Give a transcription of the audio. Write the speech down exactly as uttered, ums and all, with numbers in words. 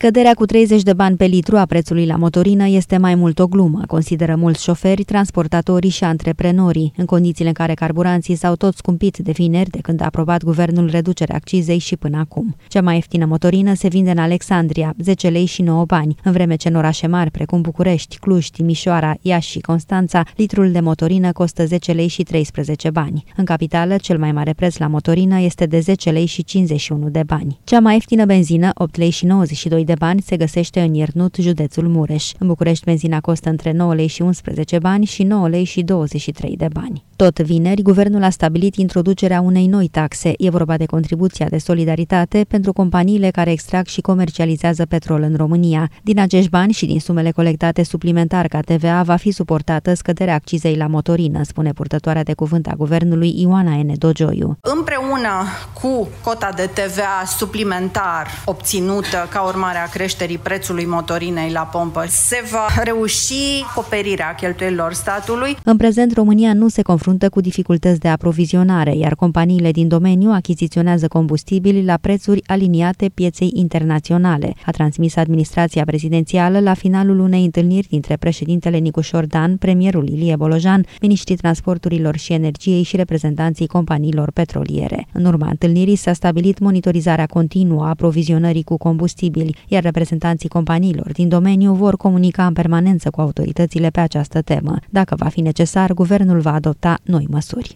Scăderea cu treizeci de bani pe litru a prețului la motorină este mai mult o glumă, consideră mulți șoferi, transportatorii și antreprenorii, în condițiile în care carburanții s-au tot scumpit de vineri de când a aprobat guvernul reducerea accizei și până acum. Cea mai ieftină motorină se vinde în Alexandria, zece lei și nouă bani, în vreme ce în orașe mari precum București, Cluj, Timișoara, Iași și Constanța, litrul de motorină costă zece lei și treisprezece bani. În capitală, cel mai mare preț la motorină este de zece lei și cincizeci și unu de bani. Cea mai ieftină benzină, opt lei și nouăzeci și doi de bani, se găsește în Iernut, județul Mureș. În București, benzina costă între nouă lei și unsprezece bani și nouă lei și douăzeci și trei de bani. Tot vineri, guvernul a stabilit introducerea unei noi taxe. E vorba de contribuția de solidaritate pentru companiile care extrag și comercializează petrol în România. Din acești bani și din sumele colectate suplimentar ca T V A va fi suportată scăderea accizei la motorină, spune purtătoarea de cuvânt a guvernului Ioana N. Dogioiu. Împreună cu cota de T V A suplimentar obținută ca urmare a creșterii prețului motorinei la pompă, se va reuși acoperirea cheltuielilor statului. În prezent, România nu se confruntă cu dificultăți de aprovizionare, iar companiile din domeniu achiziționează combustibili la prețuri aliniate pieței internaționale, a transmis administrația prezidențială la finalul unei întâlniri dintre președintele Nicușor Dan, premierul Ilie Bolojan, miniștrii transporturilor și energiei și reprezentanții companiilor petroliere. În urma întâlnirii s-a stabilit monitorizarea continuă a aprovizionării cu combustibili, iar reprezentanții companiilor din domeniu vor comunica în permanență cu autoritățile pe această temă. Dacă va fi necesar, guvernul va adopta noi măsuri.